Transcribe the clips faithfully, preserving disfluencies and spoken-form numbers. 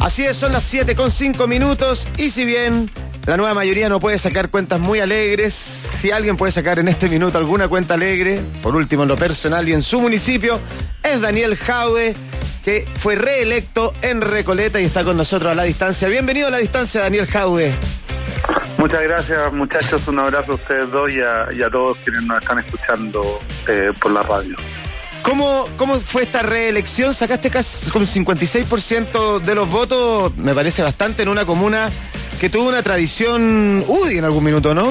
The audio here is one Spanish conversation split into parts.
Así es, son las siete con cinco minutos y si bien la nueva mayoría no puede sacar cuentas muy alegres, si alguien puede sacar en este minuto alguna cuenta alegre, por último en lo personal y en su municipio, es Daniel Jadwe, que fue reelecto en Recoleta y está con nosotros a la distancia. Bienvenido a la distancia, Daniel Jadwe. Muchas gracias, muchachos, un abrazo a ustedes dos y a, y a todos quienes nos están escuchando eh, por la radio. ¿Cómo, ¿Cómo fue esta reelección? Sacaste casi con cincuenta y seis por ciento de los votos, me parece bastante, en una comuna que tuvo una tradición U D I en algún minuto, ¿no?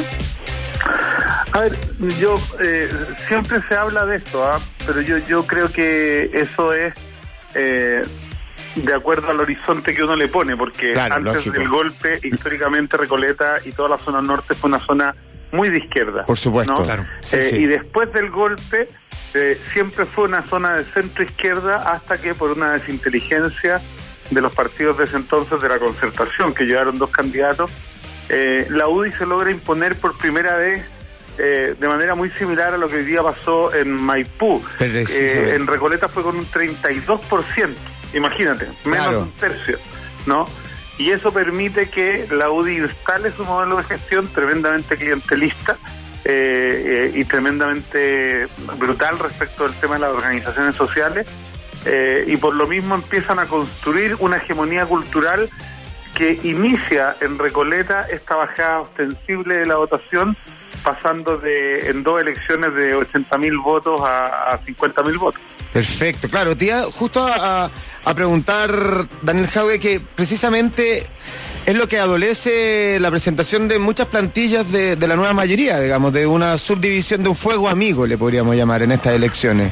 A ver, yo eh, siempre se habla de esto, ¿ah? pero yo, yo creo que eso es eh, de acuerdo al horizonte que uno le pone, porque claro, antes lógico. del golpe, históricamente Recoleta y toda la zona norte fue una zona muy de izquierda. Por supuesto, ¿no? claro. Sí, eh, sí. Y después del golpe, eh, siempre fue una zona de centro-izquierda hasta que por una desinteligencia de los partidos de ese entonces de la concertación, que llevaron dos candidatos, eh, la U D I se logra imponer por primera vez eh, de manera muy similar a lo que hoy día pasó en Maipú. Eh, en Recoleta fue con un treinta y dos por ciento, imagínate, menos claro. de un tercio, ¿no? Y eso permite que la U D I instale su modelo de gestión tremendamente clientelista eh, eh, y tremendamente brutal respecto del tema de las organizaciones sociales, eh, y por lo mismo empiezan a construir una hegemonía cultural que inicia en Recoleta esta bajada ostensible de la votación, pasando de en dos elecciones de ochenta mil votos a, a cincuenta mil votos. Perfecto, claro, tía, justo a, a preguntar, Daniel Jadwe, que precisamente es lo que adolece la presentación de muchas plantillas de, de la nueva mayoría, digamos, de una subdivisión, de un fuego amigo, le podríamos llamar, en estas elecciones.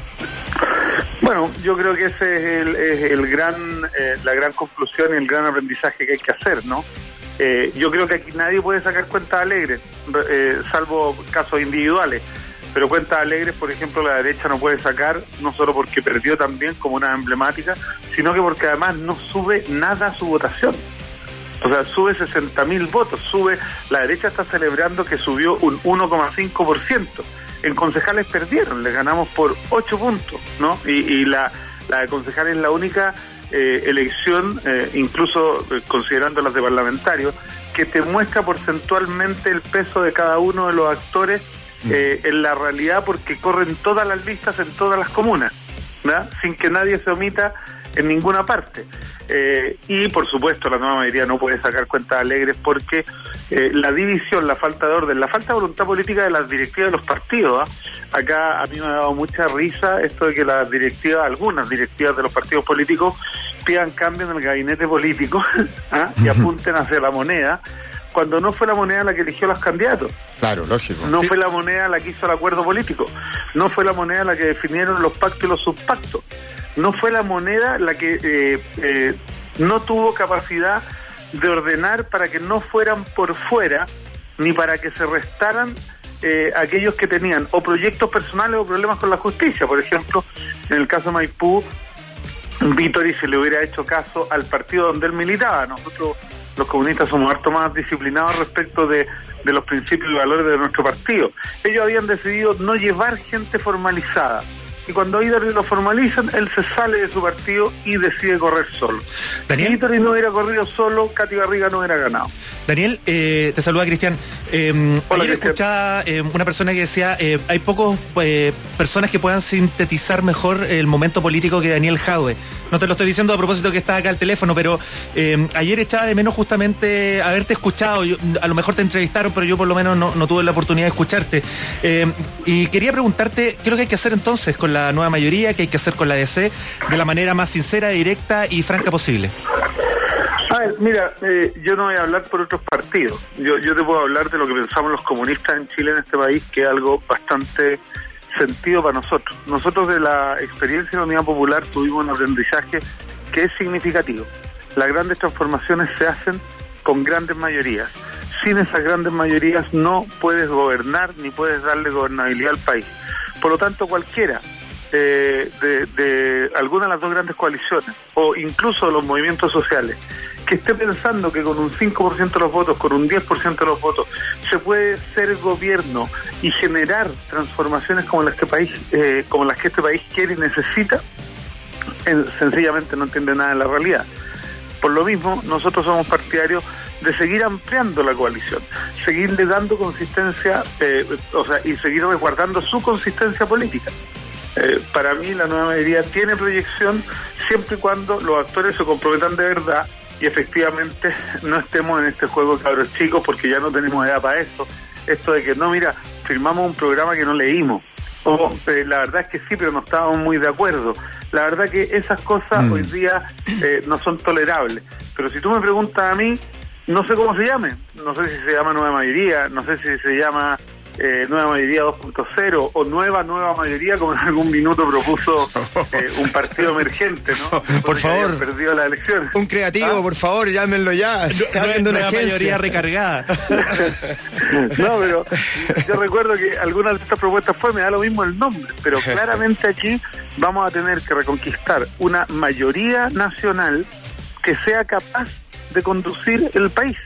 Bueno, yo creo que ese es el, es el gran, eh, la gran conclusión y el gran aprendizaje que hay que hacer, ¿no? Eh, yo creo que aquí nadie puede sacar cuentas alegres, eh, salvo casos individuales. Pero cuentas alegres, por ejemplo, la derecha no puede sacar, no solo porque perdió también como una emblemática, sino que porque además no sube nada a su votación. O sea, sube sesenta mil votos, sube, la derecha está celebrando que subió un uno coma cinco por ciento. En concejales perdieron, le ganamos por ocho puntos, ¿no? Y, y la, la de concejales es la única eh, elección, eh, incluso eh, considerando las de parlamentarios, que te muestra porcentualmente el peso de cada uno de los actores Eh, en la realidad, porque corren todas las listas en todas las comunas, ¿verdad? Sin que nadie se omita en ninguna parte. Eh, y por supuesto la nueva mayoría no puede sacar cuentas alegres porque eh, la división, la falta de orden, la falta de voluntad política de las directivas de los partidos, ¿eh? Acá a mí me ha dado mucha risa esto de que las directivas, algunas directivas de los partidos políticos pidan cambio en el gabinete político ¿eh? y apunten hacia la moneda, cuando no fue la moneda la que eligió a los candidatos. Claro, lógico. No sí. fue la moneda la que hizo el acuerdo político, no fue la moneda la que definieron los pactos y los subpactos, no fue la moneda la que eh, eh, no tuvo capacidad de ordenar para que no fueran por fuera, ni para que se restaran eh, aquellos que tenían o proyectos personales o problemas con la justicia. Por ejemplo, en el caso de Maipú, Vítori se le hubiera hecho caso al partido donde él militaba. Nosotros los comunistas somos harto más disciplinados respecto de, de los principios y valores de nuestro partido. Ellos habían decidido no llevar gente formalizada. Y cuando Vítori lo formalizan, él se sale de su partido y decide correr solo. Daniel, si Vítori no hubiera corrido solo, Katy Barriga no hubiera ganado. Daniel, eh, te saluda Cristian. Eh, Hola, ayer Cristian. escuchaba eh, una persona que decía, eh, hay pocos eh, personas que puedan sintetizar mejor el momento político que Daniel Jadwe. No te lo estoy diciendo a propósito que está acá al teléfono, pero eh, ayer echaba de menos justamente haberte escuchado. Yo, a lo mejor te entrevistaron, pero yo por lo menos no, no tuve la oportunidad de escucharte. Eh, y quería preguntarte, ¿qué es lo que hay que hacer entonces con la nueva mayoría? ¿Qué hay que hacer con la D C de la manera más sincera, directa y franca posible? A ver, mira, eh, yo no voy a hablar por otros partidos. Yo, yo te puedo hablar de lo que pensamos los comunistas en Chile, en este país, que es algo bastante sentido para nosotros. Nosotros de la experiencia de la Unidad Popular tuvimos un aprendizaje que es significativo. Las grandes transformaciones se hacen con grandes mayorías. Sin esas grandes mayorías no puedes gobernar ni puedes darle gobernabilidad al país. Por lo tanto, cualquiera eh, de, de alguna de las dos grandes coaliciones o incluso de los movimientos sociales que esté pensando que con un cinco por ciento de los votos, con un diez por ciento de los votos, se puede ser gobierno y generar transformaciones como las que, país, eh, como las que este país quiere y necesita, eh, sencillamente no entiende nada de la realidad. Por lo mismo, nosotros somos partidarios de seguir ampliando la coalición, seguirle dando consistencia, eh, o sea, y seguir resguardando su consistencia política. Eh, para mí la nueva mayoría tiene proyección siempre y cuando los actores se comprometan de verdad y efectivamente no estemos en este juego de cabros chicos, porque ya no tenemos edad para esto. Esto de que no, mira, firmamos un programa que no leímos. O eh, la verdad es que sí, pero no estábamos muy de acuerdo. La verdad que esas cosas mm. hoy día eh, no son tolerables. Pero si tú me preguntas a mí, no sé cómo se llame. No sé si se llama nueva mayoría, no sé si se llama eh, nueva mayoría dos punto cero o nueva nueva mayoría, como en algún minuto propuso eh, un partido emergente, ¿no? Por favor, perdido las elecciones. Un creativo, ¿ah? Por favor, llámenlo ya. No, nueva mayoría recargada. No, pero yo recuerdo que algunas de estas propuestas fue, me da lo mismo el nombre, pero claramente aquí vamos a tener que reconquistar una mayoría nacional que sea capaz de conducir el país.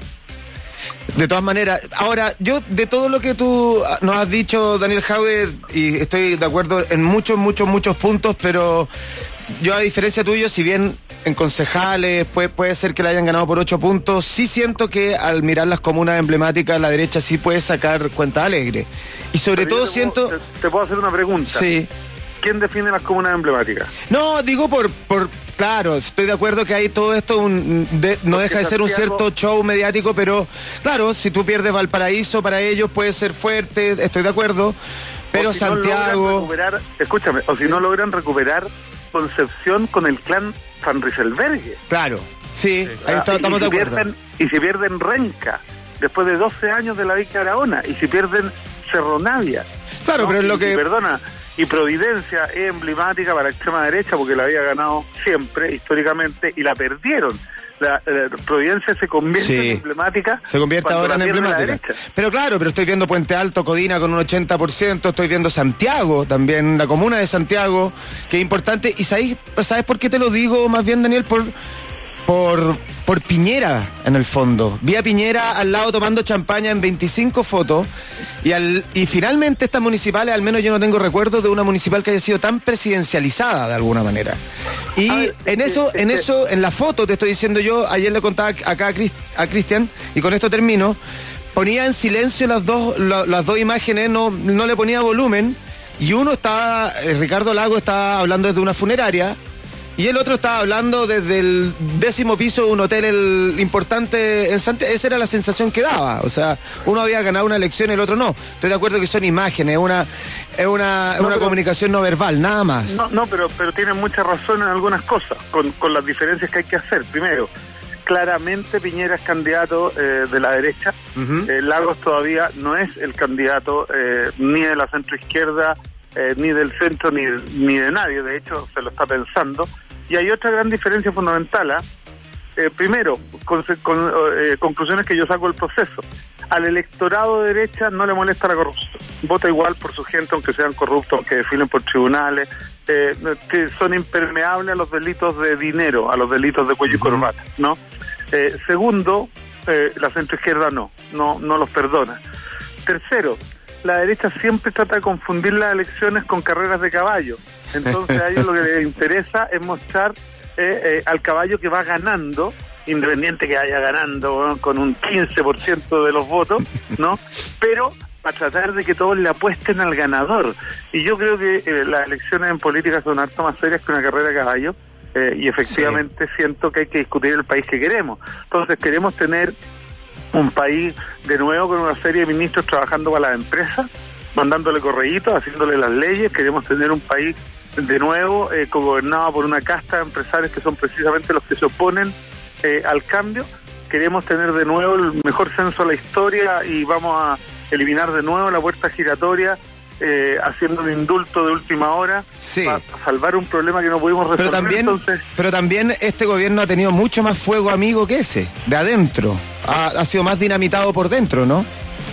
De todas maneras, ahora, yo de todo lo que tú nos has dicho, Daniel Jadwe, y estoy de acuerdo en muchos, muchos, muchos puntos, pero yo, a diferencia tuyo, si bien en concejales puede, puede ser que le hayan ganado por ocho puntos, sí siento que al mirar las comunas emblemáticas, la derecha sí puede sacar cuenta alegre. Y sobre pero todo te siento... Puedo, te, te puedo hacer una pregunta. Sí. ¿Quién define las comunas emblemáticas? No, digo por... por claro, estoy de acuerdo que hay todo esto, un, de, no deja de ser un cierto show mediático, pero claro, si tú pierdes Valparaíso, para ellos puede ser fuerte, estoy de acuerdo, pero si Santiago... No recuperar, escúchame, o si no logran recuperar Concepción con el clan Van Rieselberghe. Claro, sí, sí. Ahí está, estamos y, y de si acuerdo. Pierden, y si pierden Renca, después de doce años de la Vica Arahona, y si pierden Cerro Navia. Claro, ¿no? Pero es lo y, que... Y, perdona, y Providencia es emblemática para la extrema derecha porque la había ganado siempre, históricamente, y la perdieron. La, la Providencia se convierte sí. en emblemática. Se convierte ahora en emblemática. Pero claro, pero estoy viendo Puente Alto, Codina con un ochenta por ciento, estoy viendo Santiago también, la comuna de Santiago, que es importante. ¿Y sabes, sabes por qué te lo digo más bien, Daniel? Por... Por, por Piñera, en el fondo. Vi a Piñera al lado tomando champaña en veinticinco fotos y, al, y finalmente estas municipales, al menos yo no tengo recuerdo de una municipal que haya sido tan presidencializada de alguna manera. Y ver, en eso, en eso, en la foto te estoy diciendo yo, ayer le contaba acá a Cristian, y con esto termino, ponía en silencio las dos, la, las dos imágenes, no, no le ponía volumen, y uno estaba, eh, Ricardo Lago estaba hablando desde una funeraria, y el otro estaba hablando desde el décimo piso de un hotel el importante en Santiago. Esa era la sensación que daba. O sea, uno había ganado una elección y el otro no. Estoy de acuerdo que son imágenes, es una, es una, no, una pero, comunicación no verbal, nada más. No, no, pero, pero tienen mucha razón en algunas cosas, con, con las diferencias que hay que hacer. Primero, claramente Piñera es candidato eh, de la derecha. Uh-huh. eh, Lagos todavía no es el candidato eh, ni de la centroizquierda, eh, ni del centro, ni, ni de nadie. De hecho, se lo está pensando. Y hay otra gran diferencia fundamental. ¿eh? Eh, primero, con, con, eh, conclusiones que yo saco del proceso. Al electorado de derecha no le molesta la corrupción. Vota igual por su gente, aunque sean corruptos, aunque desfilen por tribunales, eh, que son impermeables a los delitos de dinero, a los delitos de cuello y corbata, ¿no? Eh, segundo, eh, la centroizquierda no, no, no los perdona. Tercero, la derecha siempre trata de confundir las elecciones con carreras de caballo. Entonces a ellos lo que les interesa es mostrar eh, eh, al caballo que va ganando, independiente que vaya ganando, ¿no? Con un quince por ciento de los votos, ¿no? Pero a tratar de que todos le apuesten al ganador. Y yo creo que eh, las elecciones en política son harto más serias que una carrera de caballo, eh, y efectivamente sí. Siento que hay que discutir el país que queremos. Entonces queremos tener un país de nuevo con una serie de ministros trabajando para las empresas, mandándole correitos, haciéndole las leyes. Queremos tener un país de nuevo eh, gobernado por una casta de empresarios que son precisamente los que se oponen eh, al cambio. Queremos tener de nuevo el mejor censo de la historia y vamos a eliminar de nuevo la puerta giratoria, eh, haciendo un indulto de última hora, sí. para salvar un problema que no pudimos resolver. Pero también, entonces... pero también este gobierno ha tenido mucho más fuego amigo que ese, de adentro. Ha, ha sido más dinamitado por dentro, ¿no?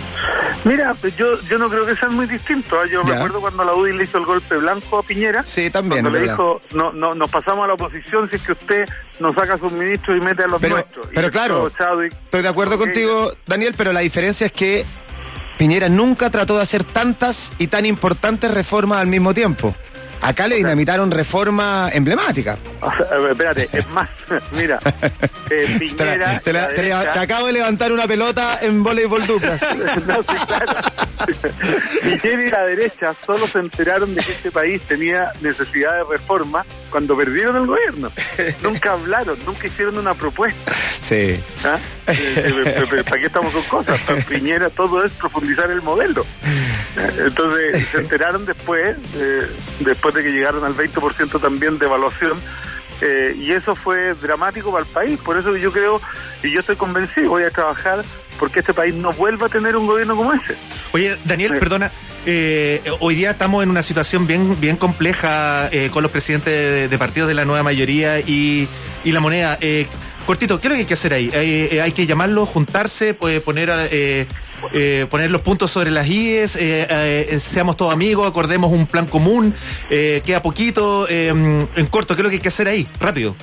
Mira, yo yo no creo que sean muy distintos. ¿eh? Yo ya. recuerdo cuando la U D I le hizo el golpe blanco a Piñera. Sí, también. Cuando le dijo, no, no, nos pasamos a la oposición si es que usted nos saca a sus ministros y mete a los pero, nuestros. Pero y claro, Chadwick, estoy de acuerdo okay. contigo, Daniel, pero la diferencia es que Piñera nunca trató de hacer tantas y tan importantes reformas al mismo tiempo. Acá le dinamitaron reforma emblemática. O sea, espérate, es más, mira, eh, Piñera... Te, la, te, la, te, derecha, te acabo de levantar una pelota en voleibol duplas. No, sí, claro. Piñera y la derecha solo se enteraron de que este país tenía necesidad de reforma cuando perdieron el gobierno. Nunca hablaron, nunca hicieron una propuesta. Sí. ¿Ah? ¿Para qué estamos con cosas? Para Piñera todo es profundizar el modelo. Entonces se enteraron después, eh, después de que llegaron al veinte por ciento también de evaluación, eh, y eso fue dramático para el país. Por eso yo creo, y yo estoy convencido, voy a trabajar porque este país no vuelva a tener un gobierno como ese. Oye, Daniel, sí. perdona, eh, hoy día estamos en una situación bien bien compleja eh, con los presidentes de, de partidos de la nueva mayoría y, y la moneda. Eh, cortito, ¿qué es lo que hay que hacer ahí? ¿Hay, eh, hay que llamarlos, juntarse, pues, poner eh, eh, poner los puntos sobre las íes, eh, eh, seamos todos amigos, acordemos un plan común, eh, queda poquito, eh, en corto, ¿qué es lo que hay que hacer ahí? Rápido.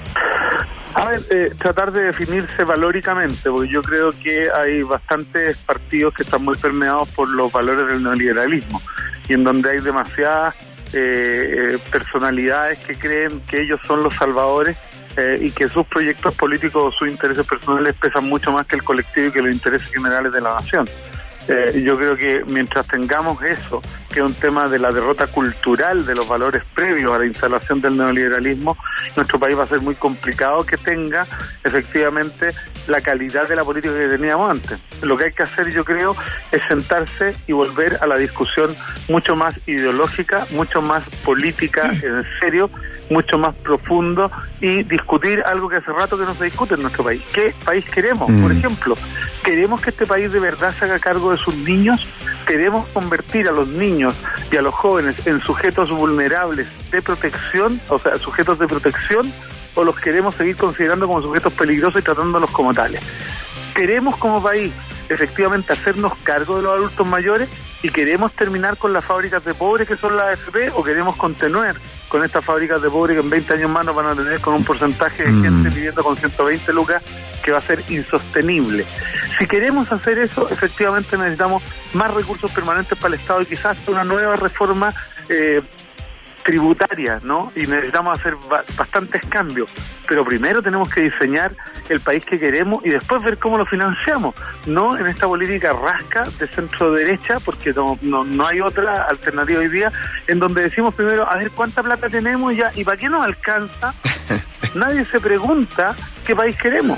A ver, eh, tratar de definirse valóricamente, porque yo creo que hay bastantes partidos que están muy permeados por los valores del neoliberalismo y en donde hay demasiadas eh, personalidades que creen que ellos son los salvadores eh, y que sus proyectos políticos o sus intereses personales pesan mucho más que el colectivo y que los intereses generales de la nación. Eh, yo creo que mientras tengamos eso, que es un tema de la derrota cultural de los valores previos a la instalación del neoliberalismo, nuestro país va a ser muy complicado que tenga efectivamente la calidad de la política que teníamos antes. Lo que hay que hacer, yo creo, es sentarse y volver a la discusión mucho más ideológica, mucho más política, en serio, mucho más profundo, y discutir algo que hace rato que no se discute en nuestro país. ¿Qué país queremos? Mm. Por ejemplo, ¿queremos que este país de verdad se haga cargo de sus niños? ¿Queremos convertir a los niños y a los jóvenes en sujetos vulnerables de protección, o sea, sujetos de protección, o los queremos seguir considerando como sujetos peligrosos y tratándolos como tales? ¿Queremos como país efectivamente hacernos cargo de los adultos mayores y queremos terminar con las fábricas de pobres que son las A F P, o queremos continuar con estas fábricas de pobres que en veinte años más nos van a tener con un porcentaje de gente viviendo con ciento veinte lucas que va a ser insostenible? Si queremos hacer eso, efectivamente necesitamos más recursos permanentes para el Estado y quizás una nueva reforma eh, tributaria, ¿no? Y necesitamos hacer ba- bastantes cambios, pero primero tenemos que diseñar el país que queremos y después ver cómo lo financiamos, no en esta política rasca de centro derecha, porque no, no, no hay otra alternativa hoy día, en donde decimos primero, a ver cuánta plata tenemos ya y para qué nos alcanza. Nadie se pregunta qué país queremos.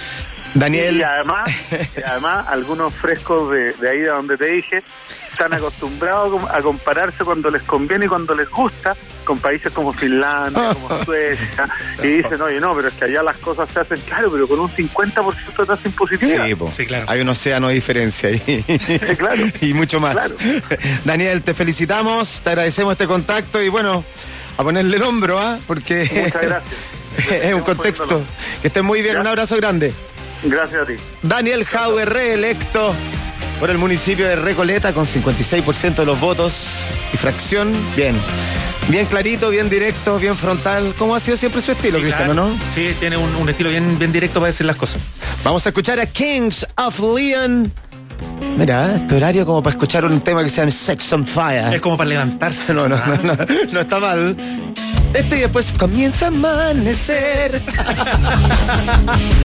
Daniel. Y además, y además algunos frescos de, de ahí de donde te dije están acostumbrados a compararse cuando les conviene y cuando les gusta con países como Finlandia, como Suecia, y dicen, oye, no, pero es que allá las cosas se hacen, claro, pero con un cincuenta por ciento de tasa impositiva. Sí, po. Sí, claro. Hay un océano de diferencia ahí. Claro. Y mucho más. Claro. Daniel, te felicitamos, te agradecemos este contacto y bueno, a ponerle el hombro, ¿ah? ¿eh? Porque muchas gracias. Es un contexto. Que estés muy bien, ¿ya? Un abrazo grande. Gracias a ti. Daniel Jadwe, reelecto por el municipio de Recoleta con cincuenta y seis por ciento de los votos y fracción. Bien, bien clarito, bien directo, bien frontal. ¿Cómo ha sido siempre su estilo, sí, Cristiano, claro, no? Sí, tiene un, un estilo bien, bien directo para decir las cosas. Vamos a escuchar a Kings of Leon. Mira, este horario como para escuchar un tema que se llama Sex on Fire. Es como para levantarse. No, no, no, no, no está mal. Este y después comienza a amanecer.